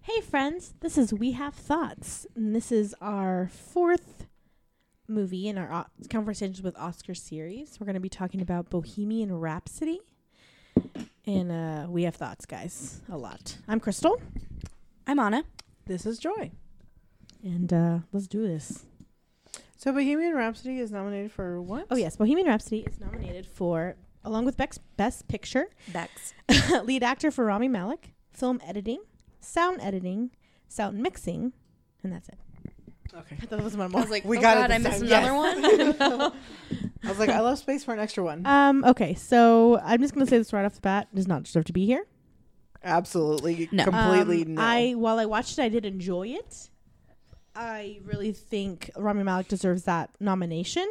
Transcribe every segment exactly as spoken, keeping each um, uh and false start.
Hey friends, this is We Have Thoughts, and this is our fourth movie in our o- Conversations with Oscar series. We're going to be talking about Bohemian Rhapsody, and uh, we have thoughts, guys, a lot. I'm Crystal. I'm Anna. This is Joy. And uh, let's do this. So Bohemian Rhapsody is nominated for what? Oh yes, Bohemian Rhapsody is nominated for, along with Beck's Best Picture, Bex. lead actor for Rami Malek, film editing, sound editing, sound mixing, and that's it. Okay. I thought that was one I more. was like, We oh got it God, I this missed time. another one. I was like, I love space for an extra one. Um. Okay, so I'm just gonna say this right off the bat: does not deserve to be here. Absolutely. No. Completely Um, no. I while I watched it, I did enjoy it. I really think Rami Malek deserves that nomination,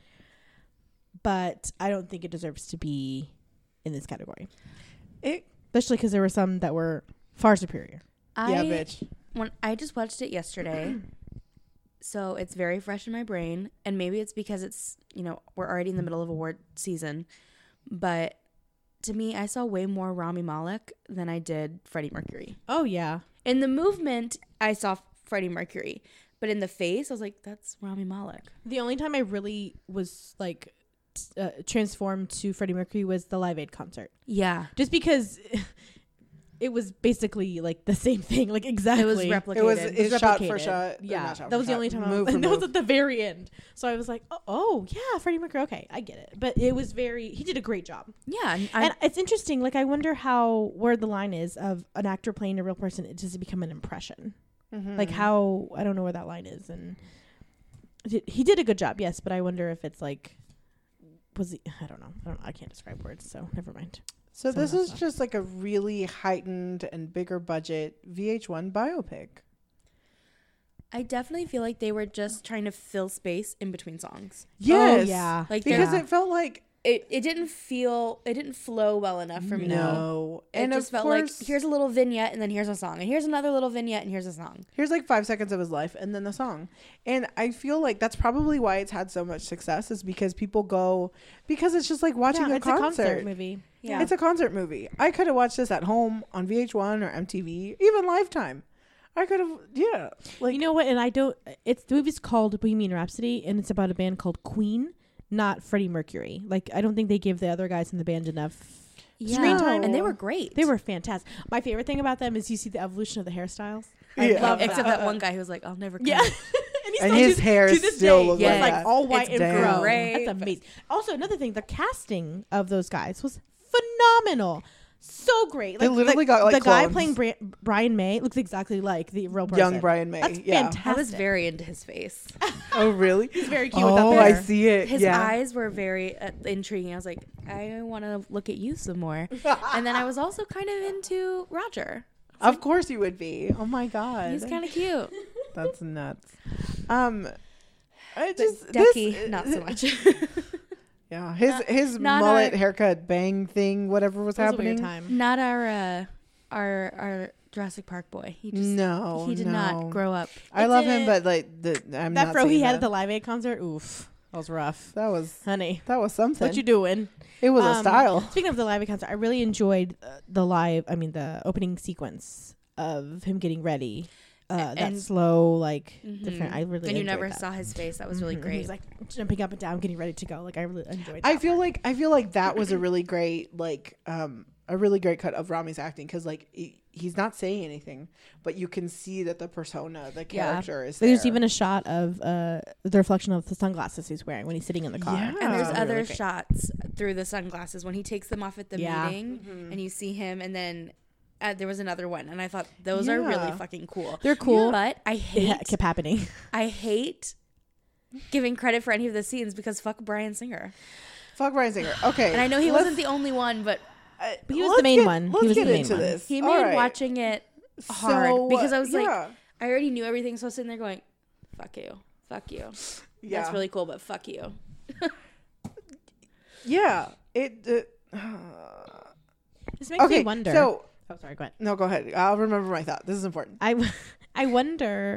but I don't think it deserves to be in this category, it, especially because there were some that were far superior. I, yeah, bitch. When I just watched it yesterday, so it's very fresh in my brain, and maybe it's because it's, you know, we're already in the middle of award season, but to me, I saw way more Rami Malek than I did Freddie Mercury. Oh yeah, In the movement, I saw Freddie Mercury, but in the face, I was like, that's Rami Malek. the only time I really was like t- uh, transformed to Freddie Mercury was the Live Aid concert, Yeah. just because. It was basically like the same thing, like exactly. It was replicated. It was It it's was shot for replicated. shot. Yeah, not shot that for was the shot. only time. I Move was, for and that was move. at the very end. So I was like, oh, oh yeah, Freddie Mercury. Okay, I get it. But it was very. He did a great job. Yeah. And I, And it's interesting. Like I wonder how where the line is of an actor playing a real person. It does it become an impression? Mhm. Like how I don't know where that line is. And he- he did a good job, yes. But I wonder if it's like was he? I don't know. I don't. I can't describe words. So never mind. So some of this that is stuff. just like a really heightened and bigger budget V H one biopic. I definitely feel like they were just trying to fill space in between songs. Yes. Oh, yeah. Like Because Yeah. it felt like it, it didn't feel it didn't flow well enough for me. no. It And just of felt course, like here's a little vignette and then here's a song and here's another little vignette and here's a song. here's like five seconds of his life and then the song. And I feel like that's probably why it's had so much success is because people go because it's just like watching Yeah, a, it's concert. a concert movie. Yeah. It's a concert movie. I could have watched this at home on V H one or M T V, even Lifetime. I could have, yeah. Like You know what? And I don't. It's the movie's called Bohemian Rhapsody, and it's about a band called Queen, not Freddie Mercury. Like I don't think they give the other guys in the band enough Yeah. screen time. And they were great. They were fantastic. My favorite thing about them is you see the evolution of the hairstyles. I Yeah. love Except that one guy who was like, I'll never come. Yeah. and he And still his to- hair to this still day, looks it's like like that. all white It's and damn. grown. Great. That's amazing. Also, another thing, the casting of those guys was phenomenal. So great. They Like, literally the, got, like, the guy clones. playing Bra- Brian May looks exactly like the real person. young Brian May. That's yeah. fantastic. I was very into his face. Oh, really? He's very cute with that Oh, hair. I see it. His yeah. eyes were very uh, intriguing. I was like, I want to look at you some more. And then I was also kind of into Roger. Of course you would be. Oh my god. He's kind of cute. That's nuts. Um I But just Ducky, this, not so much. Yeah, his Not- his not mullet our- haircut bang thing, whatever was That was a happening. weird time. Not our uh, our our Jurassic Park boy. He just No, he did no. not grow up. I It love him, did- but like the I'm That not fro he saying had that. at the Live Aid concert, oof, that was rough. That was Honey, that was something. what you doing? It was a Um, style. Speaking of the Live Aid concert, I really enjoyed uh, the live. I mean, the opening sequence of him getting ready. Uh, A- that and- slow, like Mhm. different. I really and you enjoyed never that. saw his face. That was really Mhm. great. He was like jumping up and down, getting ready to go. Like I really enjoyed. I that feel part. like I feel like that was a really great like um a really great cut of Rami's acting because like he, he's not saying anything, but you can see that the persona, the Yeah. character is There's there. even a shot of uh, the reflection of the sunglasses he's wearing when he's sitting in the car. Yeah. and there's Really other great. shots through the sunglasses when he takes them off at the Yeah. meeting, Mhm. and you see him, and then uh, there was another one, and I thought those are really Yeah. fucking cool. They're cool. But I hate It kept happening. I hate giving credit for any of the scenes because fuck Bryan Singer. Fuck Bryan Singer. Okay, And I know he let's- wasn't the only one, but uh, But he was let's the main get- one. He Let's was get the main into one. this. he All made right. watching it hard So, because I was like, yeah, I already knew everything, so I was sitting there going, fuck you, fuck you. yeah, That's really cool, but fuck you. yeah. It. Uh, This makes okay, me wonder. so oh, sorry. Go ahead. no, go ahead. I'll remember my thought. This is important. I, w- I wonder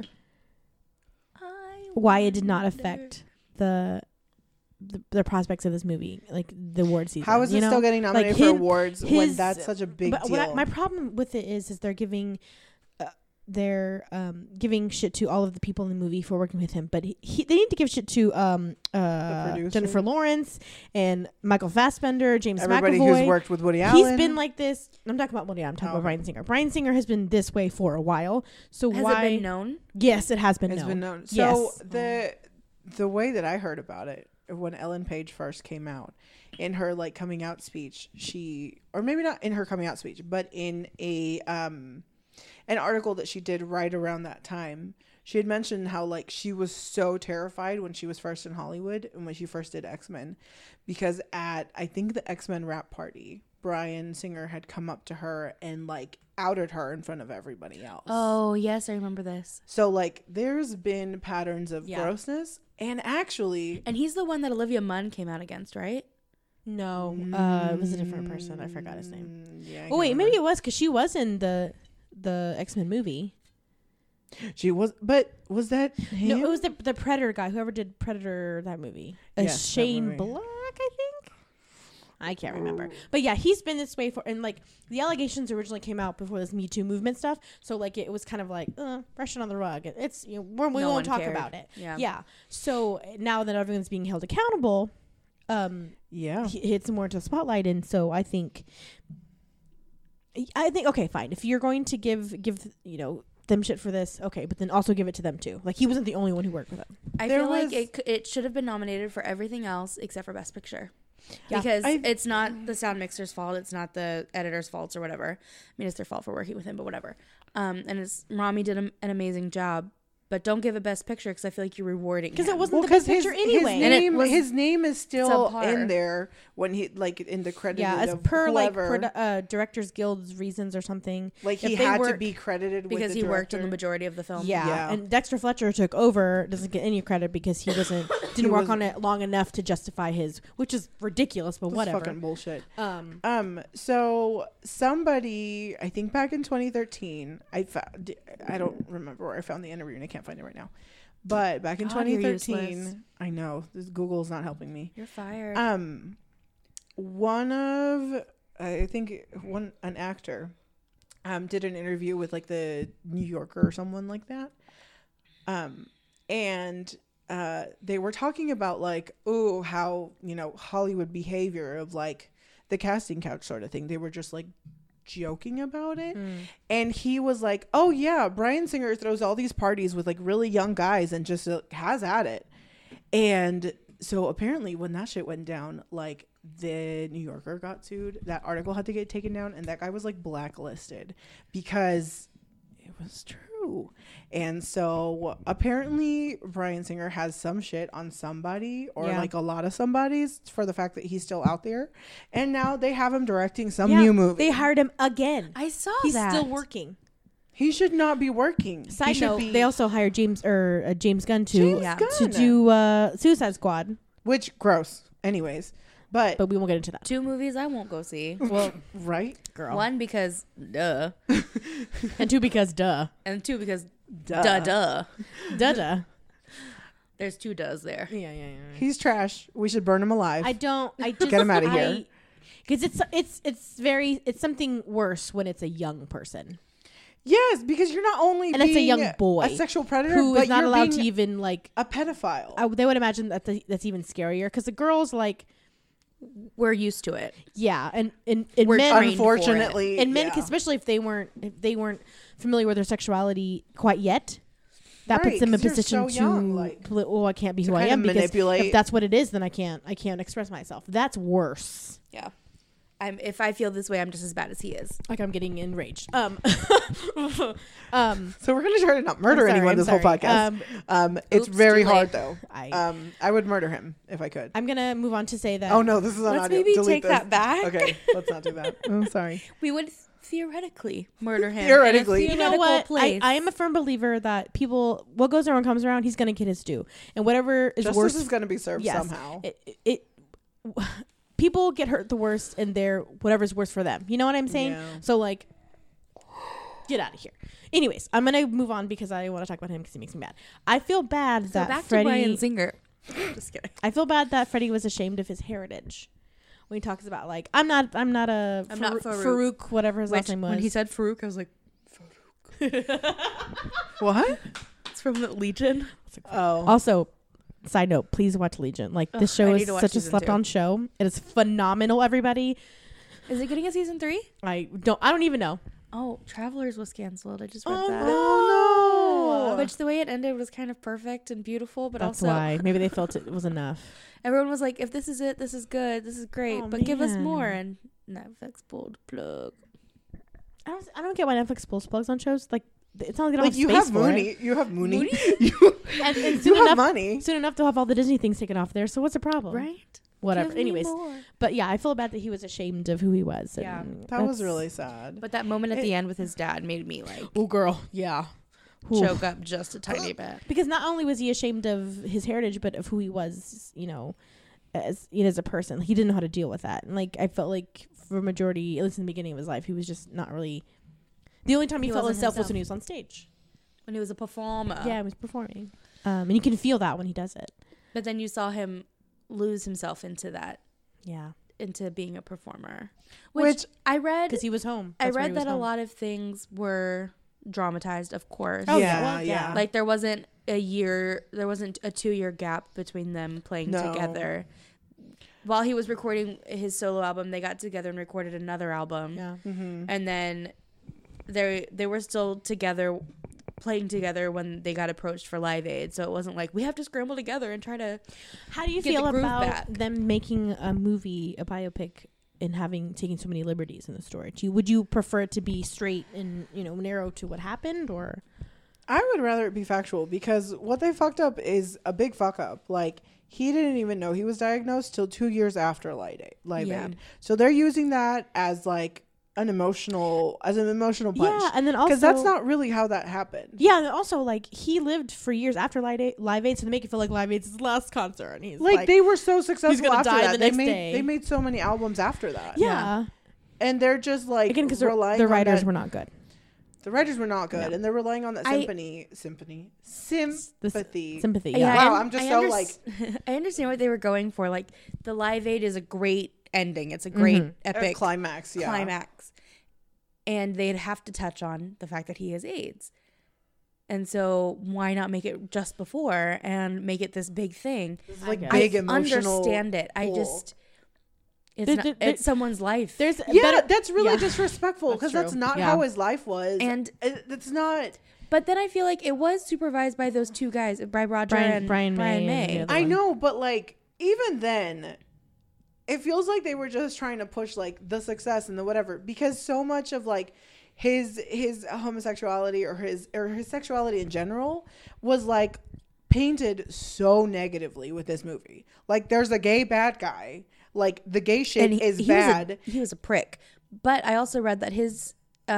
I why it did not wonder- affect the the, the prospects of this movie, like the award season. How is you it know? still getting nominated his- for awards when his- that's such a big but deal? what I, my problem with it is, is they're giving uh, they're um, giving shit to all of the people in the movie for working with him, but he, he they need to give shit to um, uh, producer? Jennifer Lawrence and Michael Fassbender, James Everybody McAvoy. who's worked with Woody Allen. He's been like this. I'm talking about Woody Allen. I'm talking Oh, about okay. Bryan Singer. Bryan Singer has been this way for a while. So Has why? it been known? Yes, it has been It's known. been known. So Yes. the the way that I heard about it when Ellen Page first came out, in her like coming out speech, she or maybe not in her coming out speech, but in a um an article that she did right around that time, she had mentioned how like she was so terrified when she was first in Hollywood and when she first did X-Men, because at I think the X-Men rap party, Bryan Singer had come up to her and like outed her in front of everybody else. Oh, yes, I remember this. So like there's been patterns of Yeah. grossness, and actually And he's the one that Olivia Munn came out against, right? No, uh, it was a different person. I forgot his name. Mm, Yeah. I Oh can't wait, remember. maybe it was because she was in the the X-Men movie. She was, but was that him? No, it was the the Predator guy. Whoever did Predator, that movie. Uh, Yes, that Shane movie. Black, I think. I can't remember. But yeah, he's been this way for, and like the allegations originally came out before this Me Too movement stuff. So like it was kind of like, uh, brush it on the rug. It's, you know, we're, we No one won't talk cared. about it. Yeah. Yeah. So now that everyone's being held accountable, um, Yeah. he- it's more into the spotlight. And so I think, I think, okay, fine. If you're going to give, give, you know, them shit for this, okay, but then also give it to them too. Like he wasn't the only one who worked with him. I There feel like was- it c- it should have been nominated for everything else except for Best Picture. Yeah. Because I- it's not the sound mixer's fault. It's not the editor's faults or whatever. I mean, it's their fault for working with him, but whatever. Um, and it's Rami did a, an amazing job, but don't give it Best Picture because I feel like you're rewarding Because it him. wasn't Well, the best 'cause his, picture anyway. his And it name, was his name is still subpar. in there when he like in the credit. Yeah, as of per like whoever. produ- uh, Directors Guild's reasons or something. like if he they had to work- be credited because with the he worked on the director. majority of the film. Yeah. Yeah. And Dexter Fletcher took over, doesn't get any credit because he wasn't didn't work was- on it long enough to justify his, which is ridiculous, but That's whatever. fucking bullshit. Um, Um, so somebody, I think back in twenty thirteen, I found, I don't remember where I found the interview and I can't find it right now. But back in God, you're twenty useless. thirteen, I know this Google's not helping me. You're fired. Um, one of, I think one, an actor, um, did an interview with like the New Yorker or someone like that. Um, and uh, they were talking about like, oh, how, you know, Hollywood behavior of like the casting couch sort of thing. They were just like joking about it. And he was like, oh yeah, Bryan Singer throws all these parties with like really young guys and just uh, has at it. And so apparently when that shit went down, like the New Yorker got sued, that article had to get taken down, and that guy was like blacklisted because it was true. And so apparently Bryan Singer has some shit on somebody or Yeah. like a lot of somebody's for the fact that he's still out there. And now they have him directing some yeah, new movie. They hired him again. I saw He's that. still working. He should not be working. He Side should note: be- they also hired James or uh, James Gunn to James Yeah. Gunn. to do uh, Suicide Squad, which gross. Anyways, but, but we won't get into that. Two movies I won't go see. well, right? Girl, One because duh, and two because duh, and two because Duh. duh duh. duh, duh. There's two duhs there. Yeah, yeah, yeah. He's trash. We should burn him alive. I don't. I just Get him outta here. Because it's it's it's very it's something worse when it's a young person yes, because you're not only And it's a being young boy a sexual predator, who but is not you're allowed to being even like. a pedophile. I, they would imagine that the, that's even scarier because the girls like We're used to it. yeah, and and, and We're men trained for it. Unfortunately, and men yeah. especially if they weren't if they weren't familiar with their sexuality quite yet. That Right, puts them in 'cause you're position so to, young, like, pl- oh, I can't be to who I kind am of because manipulate. if that's what it is, then I can't I can't express myself. That's worse. Yeah. I'm if I feel this way, I'm just as bad as he is. Like I'm getting enraged. Um, um, So we're gonna try to not murder I'm sorry, anyone I'm this whole sorry. podcast. Um, Um, it's oops, very too late. hard though. I Um, I would murder him if I could. I'm gonna move on to say that. Oh no, this is on Let's audio. maybe Delete take this. that back. Okay, let's not do that. Oh, sorry. We would theoretically murder him. Theoretically. in a You know theoretical what? I, Place. I am a firm believer that people, what goes around comes around. He's gonna get his due, and whatever is Justice worse, is gonna be served yes. somehow. It, it, it people get hurt the worst, and they're whatever's worse for them. You know what I'm saying? Yeah. So like, get out of here. Anyways, I'm gonna move on because I want to talk about him because he makes me mad. I feel bad so that back Freddie. to Bryan Singer. Just kidding. I feel bad that Freddie was ashamed of his heritage. When he talks about like, I'm not, I'm not a I'm not Farouk, Farouk. Farouk, whatever his last Which, name was. when he said Farouk, I was like, What? It's from the Legion. Oh. Also, side note, please watch Legion. Like this Ugh, show I is need to watch such a season slept two. on show. It is phenomenal, everybody. Is it getting a season three? I don't I don't even know. Oh, Travelers was canceled. I just read Oh, that. Oh, no. Which the way it ended was kind of perfect and beautiful, but That's also why. Maybe they felt it was enough. everyone was like, if this is it, this is good, this is great, Oh, but give us man. more. And Netflix pulled the plug. I don't I don't get why Netflix pulls plugs on shows. Like it's not like they don't Like have you space have for Mooney. it. You have Mooney. Mooney? you And, and you soon have enough money. soon enough they'll have all the Disney things taken off there. So what's the problem? Right? Whatever. Give me Anyways, more. but yeah, I feel bad that he was ashamed of who he was. and Yeah. That was that's- really sad. But that moment at It- the end with his dad made me like Oh, girl. Yeah. Ooh. choke up just a tiny bit. Because not only was he ashamed of his heritage, but of who he was, you know, as you know, as a person. He didn't know how to deal with that. And like I felt like for a majority, at least in the beginning of his life, he was just not really. The only time he, He felt wasn't himself was himself. when he was on stage. When he was a performer. Yeah, he was performing, um, and you can feel that when he does it. But then you saw him lose himself into that, Yeah, into being a performer. Which, Which I read because he was home. I That's where he read was that a home. lot of things were dramatized, of course. Oh, yeah, yeah, well, yeah. yeah. Like there wasn't a year, there wasn't a two year gap between them playing No. together. While he was recording his solo album, they got together and recorded another album, Yeah, Mhm. and then they they were still together, playing together when they got approached for Live Aid. So it wasn't like we have to scramble together and try to. how do you Get feel the groove about back. them making a movie, a biopic, and having taking so many liberties in the story? Do you, would you prefer it to be straight and you know narrow to what happened, or I would rather it be factual because what they fucked up is a big fuck up. Like he didn't even know he was diagnosed till two years after Live Aid. Live Yeah. Aid. So they're using that as like an emotional, as an emotional punch. yeah, and then also Because that's not really how that happened. Yeah, and also like he lived for years after Live Aid, Live Aid, so they make it feel like Live Aid's his last concert, and he's Like, like, they were so successful gonna after die that. the they next made day. they made so many albums after that. yeah, And they're just like again because the, relying the on writers that- were not good. the writers were not good, No. and they're relying on that I- symphony, symphony, The s- sympathy. sympathy. Yeah, Yeah, Wow, I- I'm just I so, unders- like- I understand what they were going for. Like the Live Aid is a great ending. It's a great Mhm. A epic climax, yeah. climax, and they'd have to touch on the fact that he has AIDS. And so why not make it just before and make it this big thing? It's I like guess. big I emotional. understand it. I pull. just it's There- not, there- there- it's someone's life. there's a Yeah, better, that's really yeah. disrespectful That's because that's, true. not Yeah. how his life was, And- it, it's not. but then I feel like it was supervised by those two guys, by Roger Brian- and Brian May and May. the other I one. know, but like even then, it feels like they were just trying to push like the success and the whatever because so much of like his his homosexuality or his or his sexuality in general was like painted so negatively with this movie. Like there's a gay bad guy. Like the gay shit And he, is he bad. Was a, he was a prick. But I also read that his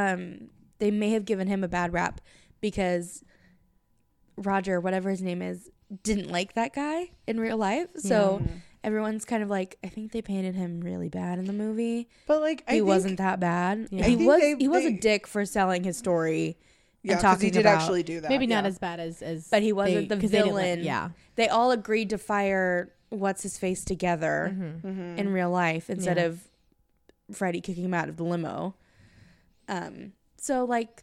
um they may have given him a bad rap because Roger, whatever his name is, didn't like that guy in real life. So Mm. everyone's kind of like, I think they painted him really bad in the movie. But like I He think, wasn't that bad. Yeah. He I think was they- he was a they- dick for selling his story. yeah, and 'cause talking he did about- actually do that. maybe not yeah. as bad as as But he wasn't they- the 'cause they didn't let- villain. yeah, They all agreed to fire what's his face together Mhm. Mhm. in real life instead Yeah. of Freddie kicking him out of the limo. Um so like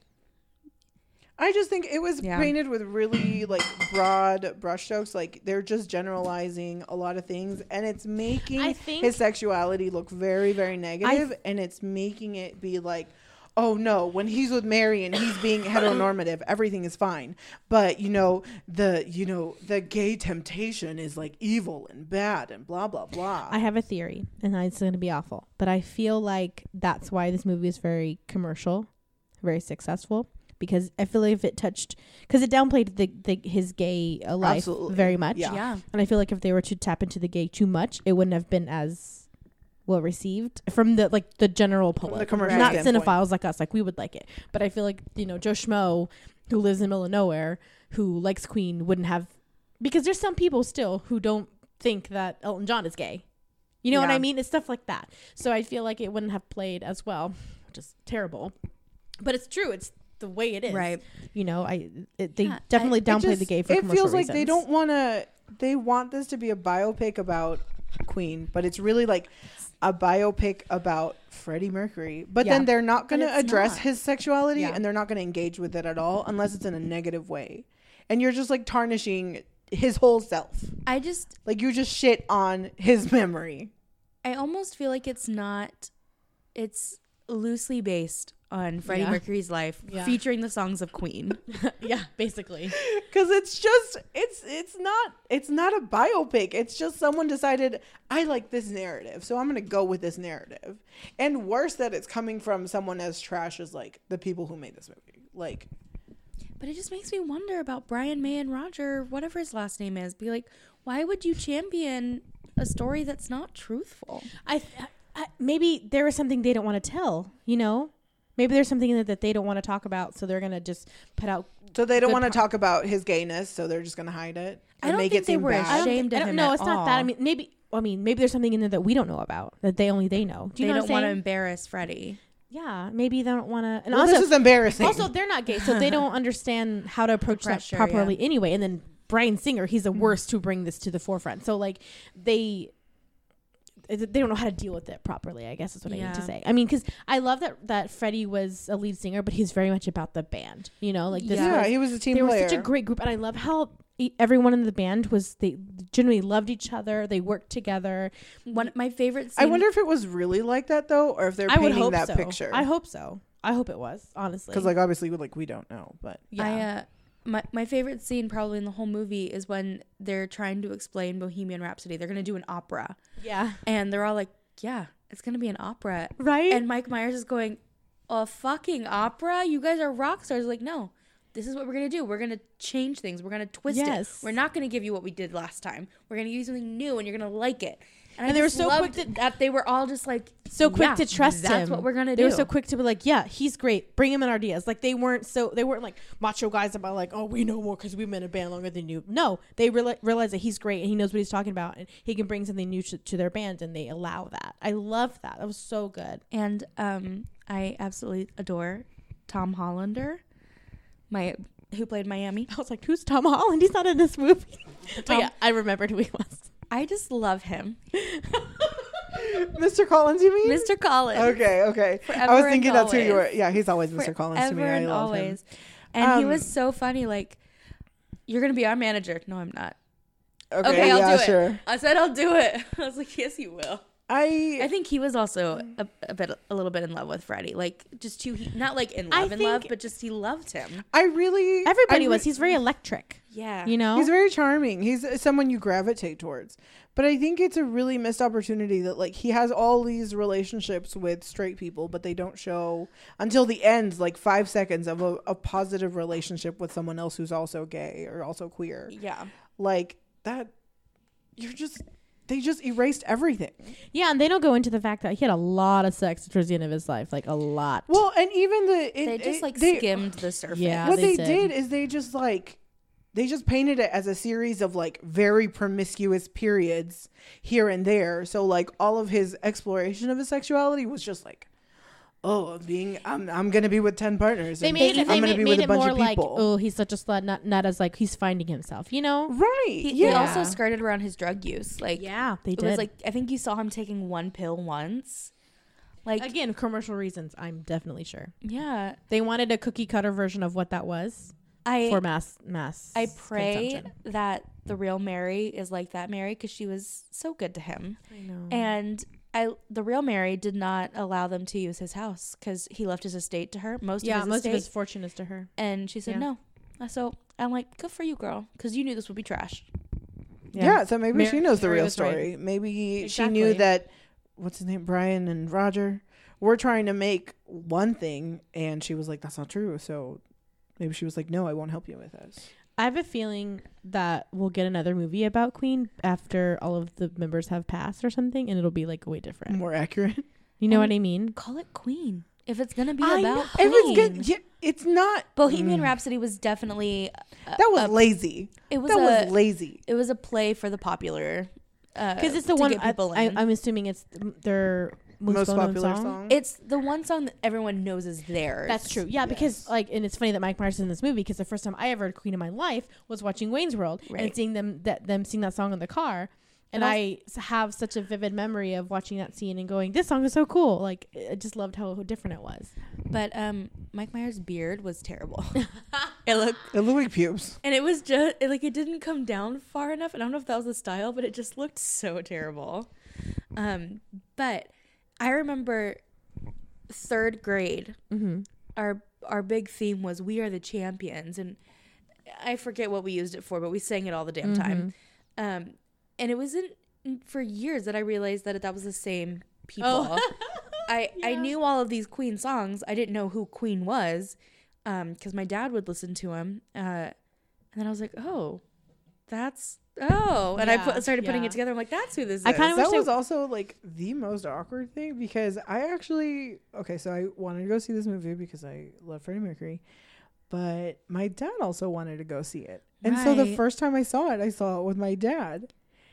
I just think it was Yeah. painted with really like broad brushstrokes. Like they're just generalizing a lot of things, and it's making I think- his sexuality look very, very negative, and it's making it be like, oh no, when he's with Mary and he's being heteronormative, everything is fine. But you know the you know the gay temptation is like evil and bad and blah blah blah. I have a theory, and it's going to be awful, but I feel like that's why this movie is very commercial, very successful, because I feel like if it touched, because it downplayed the, the his gay uh, life Absolutely. very much, Yeah. yeah. and I feel like if they were to tap into the gay too much, it wouldn't have been as well received from the like the general public, the commercial not standpoint. cinephiles like us. Like we would like it, but I feel like you know Joe Schmo, who lives in the middle of nowhere, who likes Queen, wouldn't have, because there's some people still who don't think that Elton John is gay. You know what Yeah. I mean? It's stuff like that. So I feel like it wouldn't have played as well, which is terrible. But it's true. It's the way it is. Right. You know, I it, they Yeah, definitely It downplayed just- the gay for it commercial feels like they reasons. don't want to. They want this to be a biopic about Queen, but it's really like a biopic about Freddie Mercury, but Yeah. then they're not going But to it's address not. his sexuality Yeah. and they're not going to engage with it at all unless it's in a negative way. And you're just like tarnishing his whole self. I just Like you just shit on his memory. I almost feel like it's not it's loosely based on Freddie Yeah. Mercury's life, Yeah. featuring the songs of Queen. Yeah, basically. Cuz it's just it's it's not it's not a biopic. It's just someone decided I like this narrative, so I'm going to go with this narrative. And worse that it's coming from someone as trash as like the people who made this movie. Like But it just makes me wonder about Brian May and Roger, whatever his last name is. Be like, why would you champion a story that's not truthful? I, I maybe there was something they don't want to tell, you know? Maybe there's something in it that they don't want to talk about, so they're going to just put out. so they don't Good want to part. talk about his gayness, so they're just going to hide it. I and don't make think it they seem were bad. I don't, ashamed think, I of don't him know. at It's not that. I all. mean, maybe. I mean, maybe there's something in there that we don't know about that they only they know. Do you they know don't what I'm want to saying? embarrass Freddie. Yeah, maybe they don't want to. And Well, also, this is embarrassing. also they're not gay, so they don't understand how to approach that pressure, properly yeah. anyway. And then Bryan Singer, he's the worst to bring this to the forefront. So like they. They don't know how to deal with it properly, I guess is what I need to Yeah. say. I mean, because I love that that Freddie was a lead singer, but he's very much about the band. You know, like this yeah, was, he was a team they player. were such a great group, and I love how e- everyone in the band was. They genuinely loved each other. They worked together. One my favorite scene I wonder if it was really like that though, or if they're I would painting hope that so. picture. I hope so. I hope it was honestly Because like obviously like we don't know, but yeah. I uh my my favorite scene probably in the whole movie is when they're trying to explain Bohemian Rhapsody. They're gonna do an opera. yeah, And they're all like, yeah, it's going to be an opera. right. And Mike Myers is going, a fucking opera? You guys are rock stars. Like, no, this is what we're going to do. We're going to change things. We're going to twist Yes. it. We're not going to give you what we did last time. We're going to give you something new and you're going to like it. And, I And they were just so loved quick to- that they were all just like, so quick yeah, to trust that's him. That's what we're going to They do. were so quick to be like, yeah, he's great. Bring him in our ideas. Like they weren't so they weren't like macho guys about like, oh, we know more because we've been in a band longer than you. No, they reali- realize that he's great and he knows what he's talking about and he can bring something new to, to their band and they allow that. I love that. That was so good. And um, I absolutely adore Tom Hollander, my who played Miami. I was like, who's Tom Holland? He's not in this movie. But Tom- yeah, I remembered who he was. I just love him. Mister Collins, you mean? Mister Collins. Okay, okay. Forever I was and thinking that's who you were. always. Yeah, he's always Mister Collins to me. Forever I and love always. him. And he Um, was so funny. Like, you're gonna be our manager. No, I'm not. Okay, Okay, I'll yeah, do it. sure. I said I'll do it. I was like, yes, you will. I I think he was also a, a bit, a little bit in love with Freddie. Like, just too, he, not like in I love, in love, think- but just he loved him. I really Everybody I re- was. He's very electric. Yeah. You know? He's very charming. He's someone you gravitate towards. But I think it's a really missed opportunity that like he has all these relationships with straight people, but they don't show until the end, like five seconds of a, a positive relationship with someone else who's also gay or also queer. Yeah. Like that, you're just they just erased everything. Yeah, and they don't go into the fact that he had a lot of sex towards the end of his life. Like a lot. Well, and even the it, They just it- like they- skimmed the surface. Yeah. what they they, did. did. is they just like they just painted it as a series of like very promiscuous periods here and there. So like all of his exploration of his sexuality was just like, oh, I'm being I'm I'm gonna be with ten partners. They and made it. I'm They gonna made, be made with a it bunch more of like, people. oh, he's such a slut. Not not as like he's finding himself. You know? Right? He, yeah. They also skirted around his drug use. Like, Yeah, they it did. was like, I think you saw him taking one pill once. Like, Again, commercial reasons. I'm definitely sure yeah. they wanted a cookie cutter version of what that was I for mass mass. I pray consumption. that the real Mary is like that Mary because she was so good to him. I know. And I, the real Mary did not allow them to use his house because he left his estate to her, most yeah, of his most estate. of his fortune is to her. And she said Yeah. no. Uh, So I'm like, good for you, girl, because you knew this would be trash. Yeah, so maybe Mary- she knows the Mary real was right. story. Maybe she Exactly. knew that what's his name, Brian and Roger, were trying to make one thing, and she was like, "That's not true." So maybe she was like, "No, I won't help you with this." I have a feeling that we'll get another movie about Queen after all of the members have passed or something, and it'll be like way different. More accurate. You know And what I mean? Call it Queen if it's gonna be I about know. Queen. If it's good, yeah, it's not. Bohemian Mm. Rhapsody was definitely a, That was a- lazy. it was That a was lazy. it was a play for the popular Because uh, it's the to one get I, people I, in. I'm assuming it's th- their most, Most well-known popular song. song. It's the one song that everyone knows is theirs. That's true. Yeah, because Yes. like, and it's funny that Mike Myers is in this movie because the first time I ever heard Queen in my life was watching Wayne's World Right. and seeing them that them sing that song in the car. And But I s- have such a vivid memory of watching that scene and going, this song is so cool. Like, I just loved how different it was. But um, Mike Myers' beard was terrible. It looked, It looked like pubes. and it was just it, like it didn't come down far enough. I don't know if that was the style, but it just looked so terrible. Um, but I remember third grade. Mm-hmm. Our our big theme was "We Are the Champions," and I forget what we used it for, but we sang it all the damn time. Um, and it wasn't for years that I realized that that was the same people. Oh. I I Yeah. knew all of these Queen songs. I didn't know who Queen was, um, because my dad would listen to them. Uh, and then I was like, oh, that's oh, and I Yeah, put, started putting yeah. it together. I'm like, that's who this I is. kinda That wish was I- also like the most awkward thing because I actually okay, so I wanted to go see this movie because I love Freddie Mercury, but my dad also wanted to go see it, and so the Right. first time I saw it, I saw it with my dad,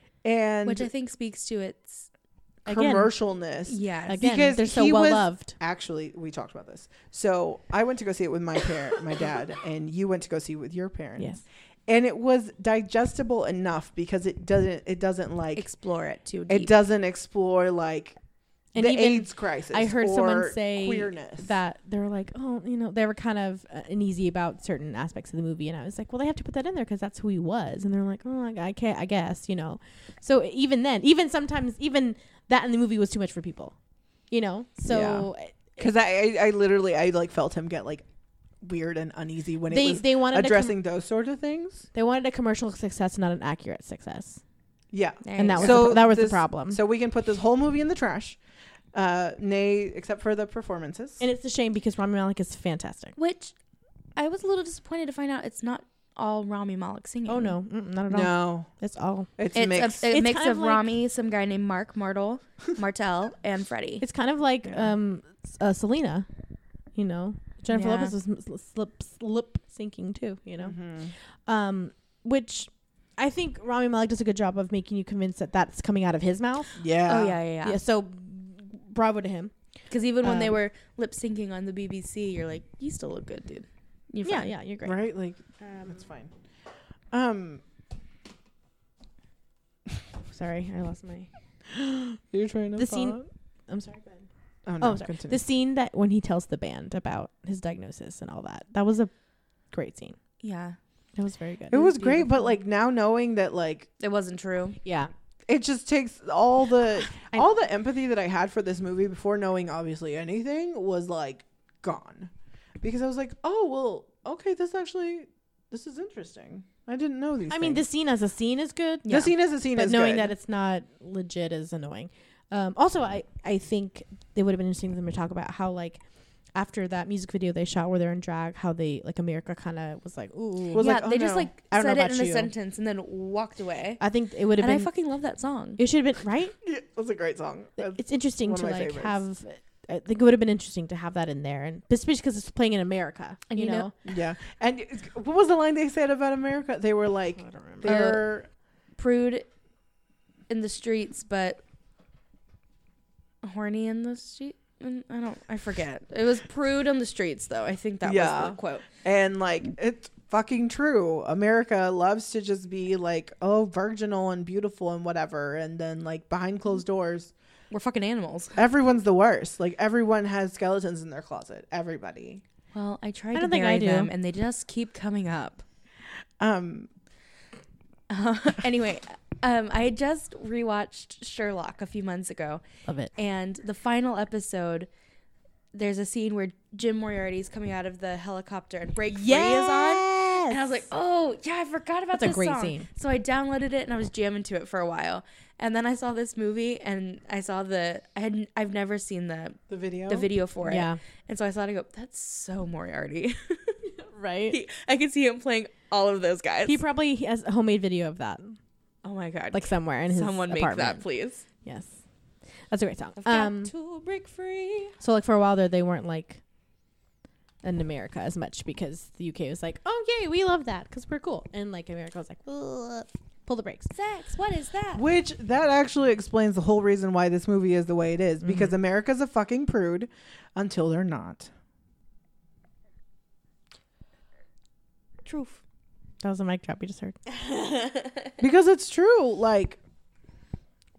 and which I think speaks to its Again. commercialness. yes. Again, Because they're so he well was- loved. Actually, we talked about this. So I went to go see it with my parent, my dad, and you went to go see it with your parents. Yes. And it was digestible enough because it doesn't it doesn't like explore it too deep. it doesn't explore like And the even AIDS crisis. I heard someone or say queerness. that they were like, oh, you know, they were kind of uh, uneasy about certain aspects of the movie, and I was like, well, they have to put that in there because that's who he was, and they're like, oh, I, I can't, I guess, you know. So even then, even sometimes, even that in the movie was too much for people, you know. So because I, I I literally I like felt him get like weird and uneasy when they it was they wanted addressing a com- those sort of things. they wanted a commercial success, not an accurate success, Yeah. There and you that go. was So the, that was this- the problem. So we can put this whole movie in the trash. Uh, nay, except for the performances. And it's a shame because Rami Malek is fantastic. Which I was a little disappointed to find out it's not all Rami Malek singing. Oh no, mm, not at all. no, It's all. it's, It's mixed. a, a It's mix kind of of like- Rami, some guy named Mark Martel, Martel, and Freddie. It's kind of like Yeah. um uh, Selena, you know. Jennifer Yeah. Lopez was m- sl- slip slip syncing too, you know. Mhm. Um, which I think Rami Malek does a good job of making you convinced that that's coming out of his mouth. Yeah. Oh yeah, yeah, Yeah. yeah. So bravo to him. Because even when they Um, were lip syncing on the B B C, you're like, you still look good, dude. You're Yeah, fine. yeah, you're great. Right. Like Um, that's fine. Um, sorry, I lost my. you're trying to. The scene- I'm sorry. Go ahead. Oh no. Oh, sorry. Continue. The scene that when he tells the band about his diagnosis and all that, that was a great scene. Yeah. It was very good. it was great, but beautiful. like now knowing that like It wasn't true. yeah, it just takes all the I- all the empathy that I had for this movie before knowing obviously anything was like gone, because I was like, oh well, okay, this actually this is interesting. I didn't know these. I mean, the things. scene as a scene is good. Yeah. the scene as a scene But is knowing good. that it's not legit is annoying. Um, also, I, I think it would have been interesting for them to talk about how, like, after that music video they shot where they're in drag, how they, like, America kind of was like, ooh. Was yeah, like, oh, they just no. like I don't know said it about in a you. sentence and then walked away. I think it would have And I been. fucking love that song. It should have been, right? Yeah, it was a great song. That's- It's interesting one to, of my like, favorites. have. I think it would have been interesting to have that in there, and especially because it's playing in America. And you you know, know- Yeah, and it's- what was the line they said about America? They were like, I don't remember. they're Prude in the streets, but horny in the street. Mm, I don't. I forget. It was prude on the streets, though. I think that Yeah. was the quote. and like it's fucking true. America loves to just be like, oh, virginal and beautiful and whatever, and then like behind closed doors, We're fucking animals. everyone's the worst. Like everyone has skeletons in their closet. Everybody. Well, I tried I to don't think bury I do. them, and they just keep coming up. Um, Uh, anyway, um, I had just rewatched Sherlock a few months ago, Love it. and the final episode, there's a scene where Jim Moriarty is coming out of the helicopter and Break Free is on. And I was like, oh, yeah, I forgot about That's a this great song. scene. So I downloaded it and I was jamming to it for a while. And then I saw this movie and I saw the I had I've never seen the the video. the video for it. Yeah. And so I saw it and I go, that's so Moriarty. Right. He- I could see him playing all of those guys. He probably has a homemade video of that, oh my god. like somewhere in his Someone make apartment. that, please. Yes, that's a great song. I've got Um, to break free. so like for a while there, they weren't like in America as much because the U K was like, oh yay, we love that because we're cool, and like America was like, "Ugh, pull the brakes. Sex, what is that? Which that actually explains the whole reason why this movie is the way it is, because Mhm. America's a fucking prude until they're not. Truth. That was a mic drop you just heard. Because it's true. Like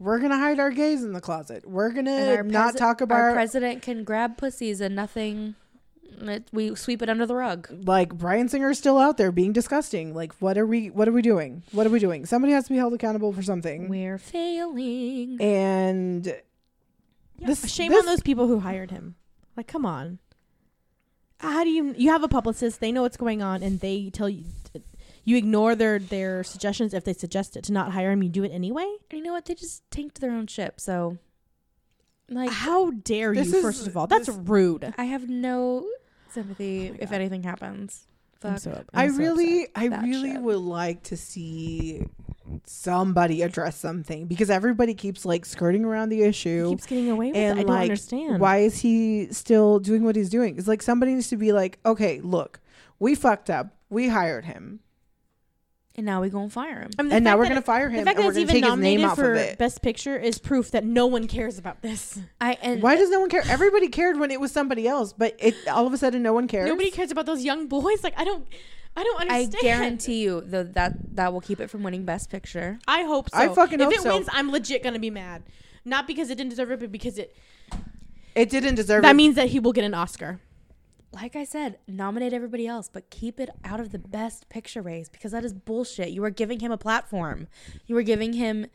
we're gonna hide our gays in the closet. We're And gonna our not presi- talk about our president can grab pussies and nothing. It, we sweep it under the rug. like Bryan Singer's still out there being disgusting. Like, what are we? What are we doing? What are we doing? Somebody has to be held accountable for something. We're failing. And Yeah, this shame this, on those people who hired him. Like, come on. How do you you have a publicist, they know what's going on, and they tell you you ignore their their suggestions if they suggest it to not hire him, you do it anyway? And you know what? They just tanked their own ship. So, like, How dare you, This is- first of all? That's this- rude. I have no sympathy Oh my if God. anything happens. I'm Fuck. so, I'm I so really, upset. I That really shit. would like to see somebody address something because everybody keeps like skirting around the He issue. keeps getting away with and it. I don't like, understand. why is he still doing what he's doing? It's like somebody needs to be like, okay, look, we fucked up. We hired him, And now we gonna fire him. I mean, the and now fact we're that gonna it- fire The him, fact and that we're it's gonna even take his name nominated off of for it. Best Picture is proof that no one cares about this. I and Why does no one care? Everybody cared when it was somebody else, but it all of a sudden no one cares. Nobody cares about those young boys. Like, I don't, I don't I understand. guarantee you though that that will keep it from winning Best Picture. I hope so. I fucking if hope it so. wins, I'm legit gonna be mad. Not because it didn't deserve it, but because it. It didn't deserve That it. means that he will get an Oscar. Like I said, nominate everybody else, but keep it out of the Best Picture race because that is bullshit. You are giving him a platform. You are giving him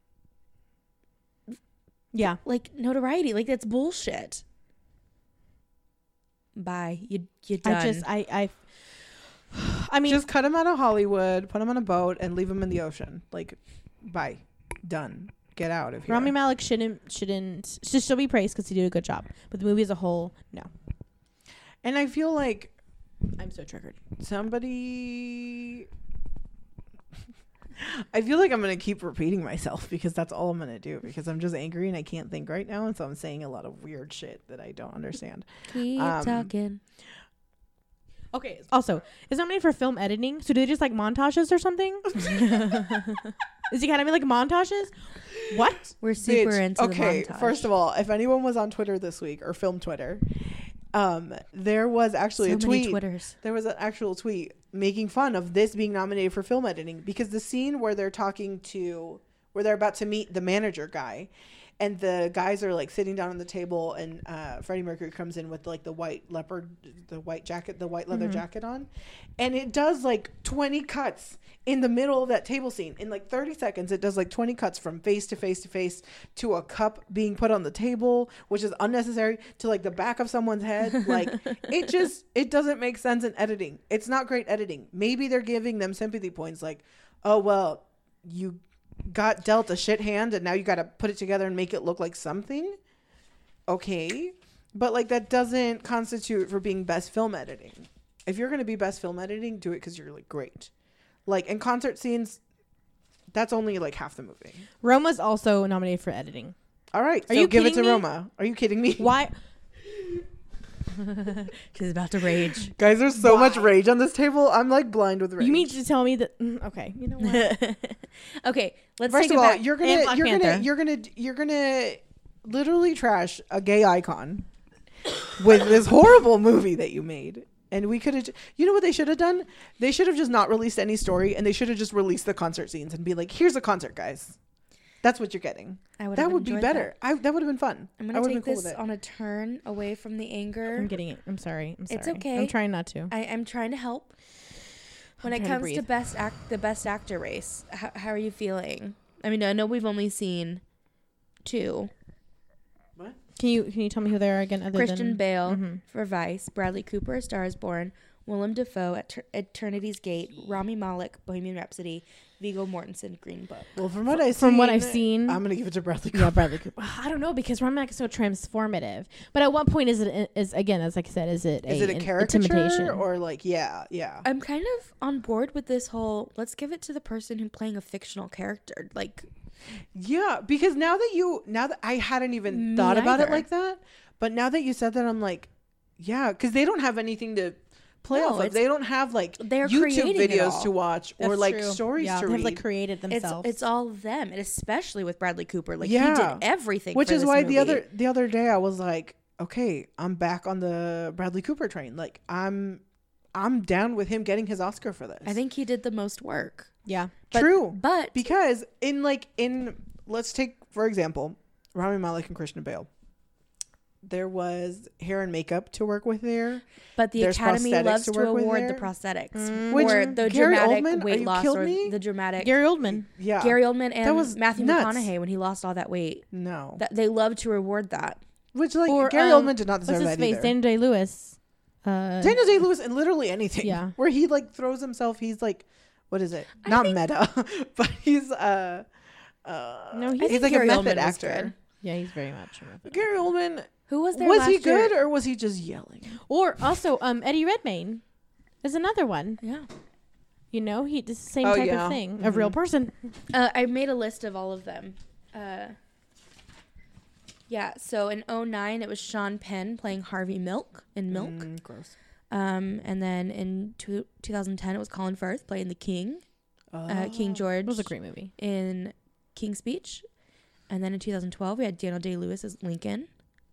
Yeah. like notoriety. Like that's bullshit. Bye. You you done. I just I I. I mean, Just cut him out of Hollywood, put him on a boat, and leave him in the ocean. Like, bye, done. Get out of here. Rami Malek shouldn't shouldn't should still be praised because he did a good job. But the movie as a whole, no. And I feel like I'm so triggered. somebody. I feel like I'm gonna keep repeating myself because that's all I'm gonna do because I'm just angry and I can't think right now, and so I'm saying a lot of weird shit that I don't understand. keep um, talking. Okay. Also, it's nominated for film editing. So do they just like montages or something? Is the Academy like montages? What? We're super Bitch, into okay, the montage. first of all, if anyone was on Twitter this week or film Twitter, um, there was actually so a tweet. many Twitters. There was an actual tweet making fun of this being nominated for film editing because the scene where they're talking to, where they're about to meet the manager guy, and the guys are like sitting down on the table, and uh, Freddie Mercury comes in with like the white leopard, the white jacket, the white leather Mhm. jacket on, and it does like twenty cuts in the middle of that table scene. In like thirty seconds, it does like twenty cuts from face to face to face to a cup being put on the table, which is unnecessary, to like the back of someone's head. Like it just, it doesn't make sense in editing. It's not great editing. Maybe they're giving them sympathy points like, oh, well, you got dealt a shit hand and now you got to put it together and make it look like something. Okay. But like that doesn't constitute for being best film editing. If you're going to be best film editing, do it because you're like great. Like in concert scenes, that's only like half the movie. Roma's also nominated for editing. All right. Are so you give it to kidding me? Roma. Are you kidding me? Why? She's about to rage. Guys, there's so much Why? rage on this table. I'm like blind with rage. You mean to tell me that? mm, Okay. You know what? Okay, let's First take of it all, back. you're And gonna Black you're gonna Panther. you're gonna you're gonna literally trash a gay icon with this horrible movie that you made. And we could have, you know what they should have done? They should have just not released any story, and they should have just released the concert scenes and be like, "Here's a concert, guys. That's what you're getting." I would That have would be enjoyed better. I that would have been fun. I'm I gonna would've take been cool this with it. on a turn away from the anger. I'm getting it. I'm sorry. I'm sorry. It's okay. I'm trying not to. I, I'm trying to help. When I'm it trying to comes to, breathe. best act, the best actor race, how, how are you feeling? I mean, I know we've only seen two: Can you can you tell me who they are again? Other Christian than, Bale Mhm. for Vice, Bradley Cooper, A Star Is Born, Willem Dafoe at Ter- Eternity's Gate, Rami Malek, Bohemian Rhapsody, Viggo Mortensen, Green Book. Well, from what I From what I've seen, I'm gonna give it to Bradley Cooper. yeah, Bradley Cooper. I don't know because Rami Malek is so transformative. But at what point is it? Is again, as like I said, is it Is a, it a an caricature intimidation? or like yeah, yeah? I'm kind of on board with this whole. Let's give it to the person who's playing a fictional character. Like, Yeah, because now that you now that I hadn't even Me thought about it either. like that, but now that you said that, I'm like, yeah, because they don't have anything to play No, off of. it's- They don't have like they're YouTube creating it videos all. to watch or That's like true. stories yeah, to they read. have like created it's themselves. it's all them, and especially with Bradley Cooper. Like Yeah. he did everything. Which for is this why movie. the other the other day I was like, okay, I'm back on the Bradley Cooper train. Like I'm I'm down with him getting his Oscar for this. I think he did the most work. yeah. But- true. But Because in like in let's take for example, Rami Malek and Krishna Bale. There was hair and makeup to work with there. But the There's Academy prosthetics loves to to, work with award there. the prosthetics Mm. Which- or the Gary dramatic Oldman? Are weight you loss kidding or me? the dramatic Gary Oldman. Yeah. Gary Oldman and was Matthew nuts. McConaughey when he lost all that weight. No. That they love to reward that. Which, like, Or, Gary um, Oldman did not What's deserve his that face? either. Daniel Day-Lewis. Uh, Daniel Day-Lewis in literally anything. Yeah. Where he, like, throws himself. He's, like, what is it? I Not think- meta, but he's, uh... uh No, he- I he's think like Gary a Oldman method was actor. good. Yeah, he's very much. a method. Gary Oldman, Who was there was last he good year? or was he just yelling? Or also, um, Eddie Redmayne is another one. Yeah. You know, he does the same Oh, type yeah. of thing. A real Mhm. person. Uh, I made a list of all of them. Uh, yeah, so in oh nine, it was Sean Penn playing Harvey Milk in Milk. Mm, gross. Um, and then in two, twenty ten, it was Colin Firth playing the King, uh, King George It was a great movie. in King's Speech. And then in two thousand twelve, we had Daniel Day-Lewis as Lincoln.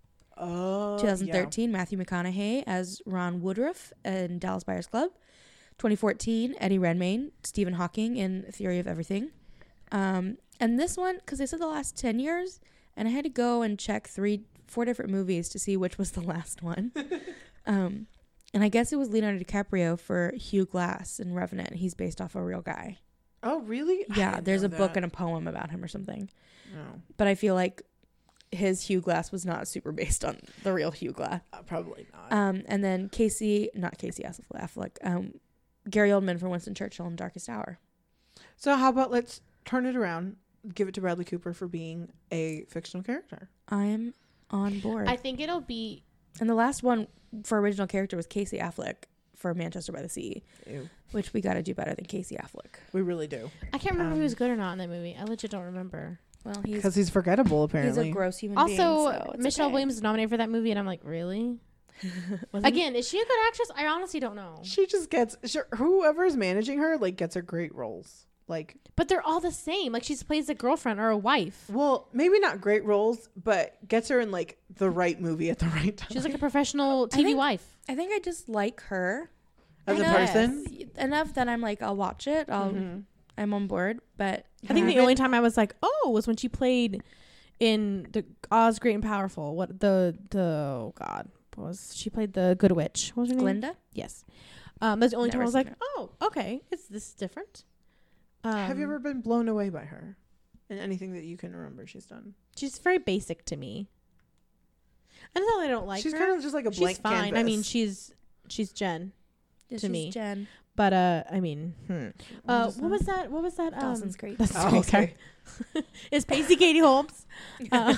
Oh, twenty thirteen, Matthew McConaughey as Ron Woodruff in Dallas Buyers Club. twenty fourteen, Eddie Redmayne, Stephen Hawking in Theory of Everything. Um, and this one, because they said the last ten years, and I had to go and check three, four different movies to see which was the last one. um, and I guess it was Leonardo DiCaprio for Hugh Glass in Revenant. He's based off a real guy. Oh, really? I Yeah, didn't there's know a book that. and a poem about him or something. No, But I feel like his Hugh Glass was not super based on the real Hugh Glass. uh, probably not. Um, and then Casey, not Casey Affleck, um, Gary Oldman for Winston Churchill in Darkest Hour. So how about let's turn it around, give it to Bradley Cooper for being a fictional character. I'm on board. I think it'll be. and the last one for original character was Casey Affleck for Manchester by the Sea, Ew. which we got to do better than Casey Affleck. We really do. I can't remember if he Um, was good or not in that movie. I legit don't remember. Well, he's Because he's forgettable, he's apparently. a gross human Also, being. So it's Michelle okay. Williams is nominated for that movie, and I'm like, really? Wasn't- Again, is she a good actress? I honestly don't know. She just gets, she, whoever's managing her, like, gets her great roles. Like, But they're all the same. Like she plays a girlfriend or a wife. well, maybe not great roles, but gets her in, like, the right movie at the right time. She's like a professional T V think- wife. I think I just like her As a enough- person. enough that I'm like, I'll watch it. I'll, Mhm. I'm on board. But I think the Haven't- only time I was like, oh, was when she played in the Oz Great and Powerful. What the the oh god what was she played the Good Witch? What was her name? Glinda, Yes. Um, that's the only time I Never was seen like, her. oh, okay, it's this is different. Um, Have you ever been blown away by her in anything that you can remember she's done? She's very basic to me. And it's not that I don't like she's her. kind of just like a blank she's fine. canvas. I mean, she's she's Jen. Yeah, To she's me. Jen. But uh, I mean, hmm. What Uh, is what that? was that? What was that? Um, Dawson's Creek. That's Oh, great. Sorry. Is Pacey Katie Holmes? Uh,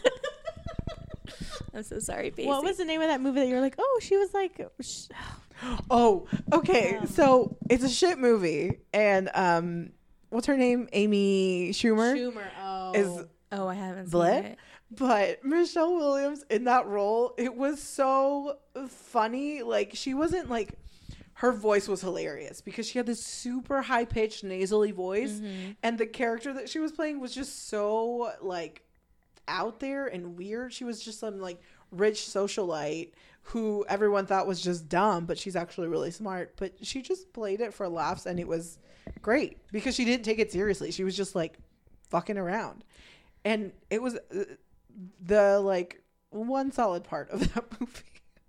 I'm so sorry, Pacey. what was the name of that movie that you were like, oh, she was like, sh- Oh, okay. Um, So it's a shit movie, and um, what's her name? Amy Schumer. Schumer? Oh, Is Oh, I haven't seen Bleh? it. But Michelle Williams in that role, it was so funny. Like, she wasn't like, her voice was hilarious because she had this super high pitched nasally voice, Mhm. and the character that she was playing was just so like out there and weird. She was just some like rich socialite who everyone thought was just dumb, but she's actually really smart. But she just played it for laughs, and it was great because she didn't take it seriously. She was just like fucking around, and it was uh, the like one solid part of that movie.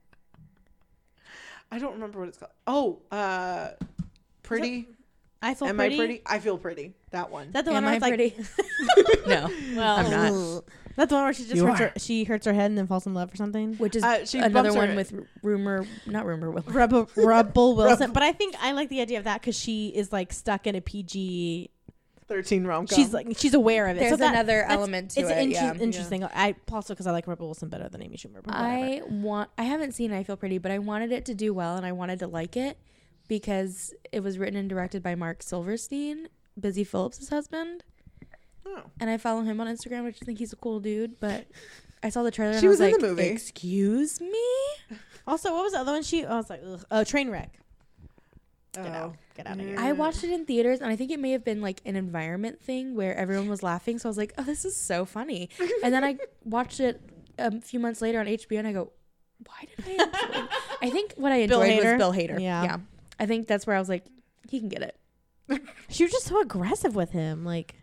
I don't remember what it's called. Oh, uh, Pretty. I feel Am pretty. I pretty? I feel pretty. That one. That's the Am one I I was like, pretty? no, well, I'm not. That's the one where she just You hurts are. her, she hurts her head and then falls in love or something. Which is Uh, she another bumps her- one with rumor, not rumor. Will. Rebel, Rebel Wilson. But I think I like the idea of that because she is like stuck in a P G. thirteen rom com. She's like she's aware of it. There's so that, another that's- element to it's it. inter- yeah. interesting. I also because I like Rebel Wilson better than Amy Schumer. But whatever. I want. I haven't seen I Feel Pretty, but I wanted it to do well, and I wanted to like it because it was written and directed by Mark Silverstein, Busy Phillips' husband, Oh. and I follow him on Instagram. I just think he's a cool dude. But I saw the trailer. She and I was was in like, the movie. Excuse me. Also, what was the other one? She I was like, ugh. Oh, Trainwreck. Get Oh. out. Get out of here. I watched it in theaters, and I think it may have been like an environment thing where everyone was laughing. So I was like, "Oh, this is so funny." And then I watched it a few months later on H B O, and I go, "Why did I?" Enjoy? I think what I Bill enjoyed Hader? was Bill Hader. Yeah. yeah. I think that's where I was like, he can get it. She was just so aggressive with him. Like,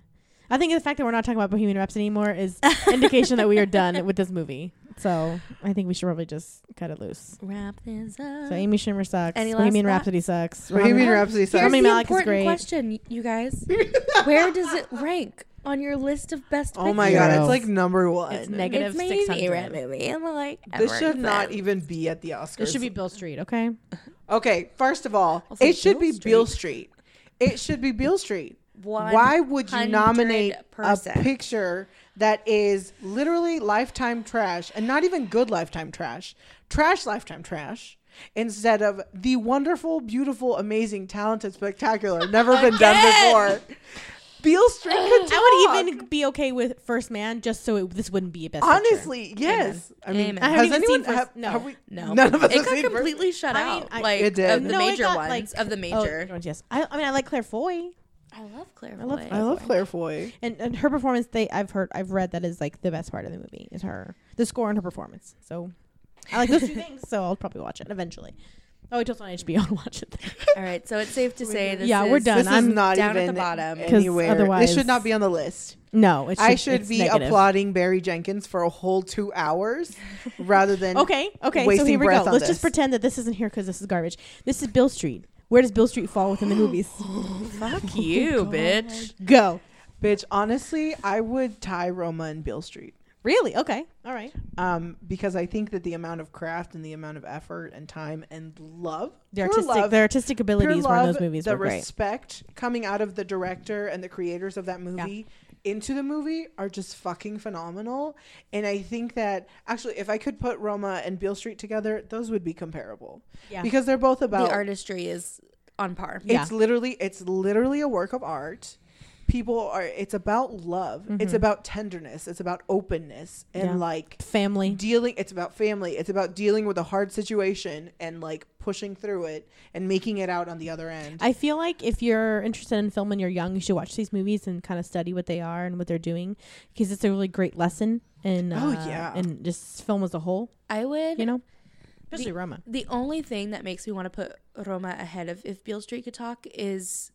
I think the fact that we're not talking about Bohemian Rhapsody anymore is indication that we are done with this movie. So I think we should probably just cut it loose. Wrap this up. So Amy Schumer sucks. Any last Bohemian thoughts? Rhapsody sucks. Bohemian Rami- Rhapsody sucks. Here's Rami the Malek is important great. question, you guys. Where does it rank on your list of best Oh my pictures? god, Zero. it's like number one. It's negative It's my six favorite hundred. movie. I'm like, This ever should not since. even be at the Oscars. This should be Bill Street, okay? Okay, first of all, Also, it should Beale be Beale Street. It should be Beale Street. One Why would you hundred nominate a percent. picture that is literally lifetime trash and not even good lifetime trash, trash lifetime trash, instead of the wonderful, beautiful, amazing, talented, spectacular, never been done before? Beale Street could talk. I would even be okay with First Man just so it, this wouldn't be a best picture. Honestly, yes. I mean, Amen. I haven't has even anyone seen First- have, no. have we, No, none of us it have got seen First- completely shut I mean, out. I- like It did. of the No, it major got, ones. like- of the Oh, major. the ones, yes. I, I mean, I like Claire Foy. I love Claire. I love- Foy. I love Claire Foy. And, and her performance, they I've heard, I've read that is like the best part of the movie is her, the score and her performance. So I like those two things. So I'll probably watch it eventually. Oh, wait till it's on H B O and watch it. Then. All right, so it's safe to say this Yeah, is we're done. This I'm is not down at the even bottom. 'Cause anywhere. otherwise- This should not be on the list. No, it should, I should it's be negative. applauding Barry Jenkins for a whole two hours rather than Okay, okay. So wasting here we go. breath on Let's this. just pretend that this isn't here because this is garbage. This is Bill Street. Where does Bill Street fall within the movies? Fuck you, bitch. Go. Bitch, honestly, I would tie Roma and Beale Street. Really? Okay. All right. Um, because I think that the amount of craft and the amount of effort and time and love, The pure artistic, love, their artistic pure abilities were in love, those movies the were great. respect coming out of the director and the creators of that movie into the movie are just fucking phenomenal. And I think that actually, if I could put Roma and Beale Street together, those would be comparable Yeah. because they're both about The artistry is on par. Yeah. It's literally it's literally a work of art. People are it's about love. It's Mhm. about tenderness. It's about openness and Yeah. like Family. dealing it's about family. It's about dealing with a hard situation and like pushing through it and making it out on the other end. I feel like if you're interested in film and you're young, you should watch these movies and kind of study what they are and what they're doing because it's a really great lesson in Oh, uh, yeah. and just film as a whole. I would. You know, especially Roma. The only thing that makes me want to put Roma ahead of If Beale Street Could Talk is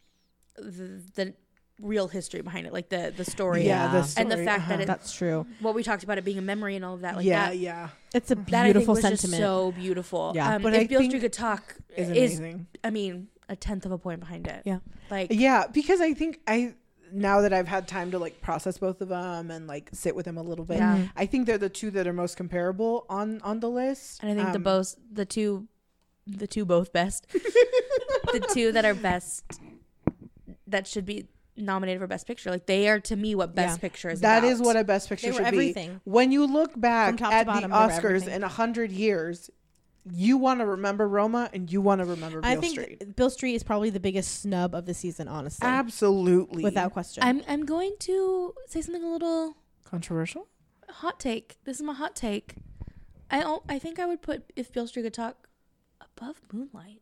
the, the real history behind it, like the the story, yeah, the and the story, fact uh-huh. that it, That's true. what we talked about it being a memory and all of that, like yeah, that. yeah. It's a That I think beautiful was sentiment. just so beautiful. Yeah. um, But If I Beale think Street Could Talk Is is, amazing. I mean, a tenth of a point behind it. Yeah. like Yeah, because I think I now that I've had time to like process both of them and like sit with them a little bit, Yeah. Mhm. I think they're the two that are most comparable on on the list. and I think the Um, both the two, the two both best, the two that are best, that should be nominated for Best Picture. Like they are to me what Best Yeah. Picture is. That about. is what a best picture They were should everything. be. When you look back top to at the bottom, they were Oscars everything. in a hundred years, you want to remember Roma and you want to remember Beale I think Street. Bill Street is probably the biggest snub of the season, honestly, Absolutely, without question. I'm I'm going to say something a little controversial. hot take. This is my hot take. I don't- I think I would put If Beale Street Could Talk above Moonlight.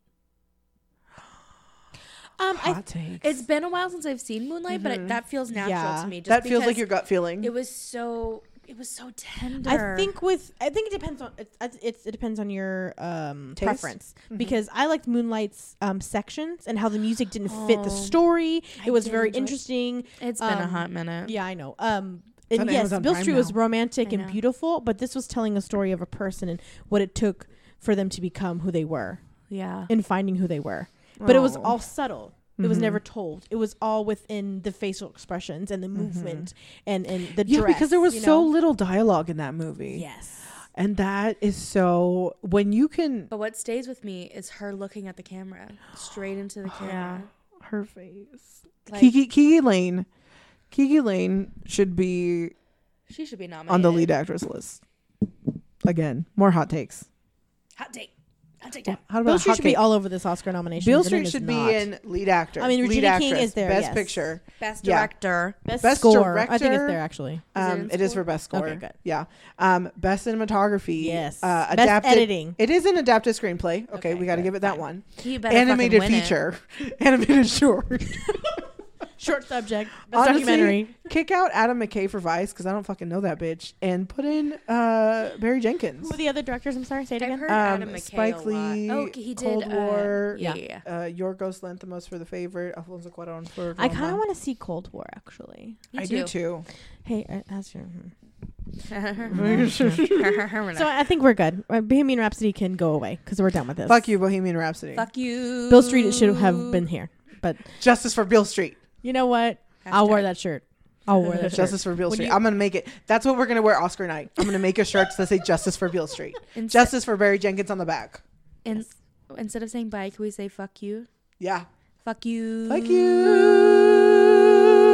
um, I Hot takes. It's been a while since I've seen Moonlight, but Mhm. it, that feels natural Yeah. to me. Just that feels like because your gut feeling. It was so. It was so tender. I think with I think it depends on it, it's it depends on your um Taste? preference Mhm. because I liked Moonlight's um sections and how the music didn't fit the Oh, story. I It was did very enjoy- interesting. it's been a um, hot minute. Yeah, I know. Um on and yes, Amazon Bill Prime Street was now. romantic I and know. beautiful, but this was telling a story of a person and what it took for them to become who they were Yeah. and finding who they were. But it was Oh. all subtle. It was Mhm. never told. It was all within the facial expressions and the movement and and the yeah, dress. because there was you so know? little dialogue in that movie. Yes. And that is so when you can But what stays with me is her looking at the camera, straight into the camera. her face. Like, Kiki Kiki Lane. Kiki Lane should be she should be nominated on the lead actress list. Again, more hot takes. Hot take. Hot take time. How Bill about Street hot should be cake? all over this Oscar nomination. Bill Your Street name is should not. be in lead actor. I mean, lead Regina King actress, is there, Best yes. picture. Best Yeah. director. Best, Best score. I think it's director. there actually. Is it Um, in it is score? for best score. Okay, good. Yeah. Um, best cinematography. Yes. Uh, Best adapted. editing. It is an adapted screenplay. Okay, Okay, we got to good, give it that fine. one. He better Animated fucking win it. feature. Animated short. Short subject. This Honestly, documentary. Kick out Adam McKay for Vice because I don't fucking know that bitch, and put in uh, Barry Jenkins. Who are the other directors? I'm sorry, say it I've again. heard Um, Adam McKay Spike a lot. Lee, Oh, he did Cold uh, War, Yeah, yeah. yeah. uh, Yorgos Lanthimos for The Favorite, Alfonso Cuarón for I kind of Roma. want to see Cold War, actually. Me I too. do too. Hey, uh, that's your. so So I think we're good. Uh, Bohemian Rhapsody can go away because we're done with this. Fuck you, Bohemian Rhapsody. Fuck you. Bill Street should have been here, but Justice for Beale Street. you know what? I'll wear Hashtag. that shirt. I'll wear that shirt. Justice for Beale When Street. you- I'm gonna make it. That's what we're gonna wear Oscar night. I'm gonna make a shirt that say Justice for Beale Street. Instead, Justice for Barry Jenkins on the back. in, instead of saying bye, can we say fuck you? Yeah. Fuck you. Fuck you.